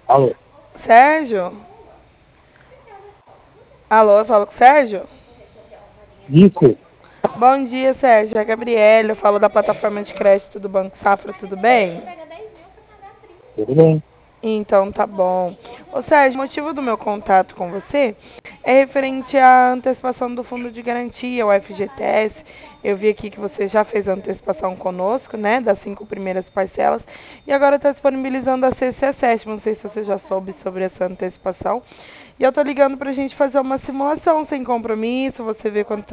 Alô, Sérgio? Alô, eu falo com o Sérgio? isso? Bom dia, Sérgio. É a Gabriela, eu falo da plataforma de crédito do Banco Safra, tudo bem? Tudo bem? Então tá bom. Ô Sérgio, o motivo do meu contato com você é referente à antecipação do fundo de garantia, o FGTS. Eu vi aqui que você já fez a antecipação conosco, né, das 5 primeiras parcelas, e agora está disponibilizando a sexta e a sétima. Não sei se você já soube sobre essa antecipação. E eu tô ligando pra gente fazer uma simulação sem compromisso, você vê quanto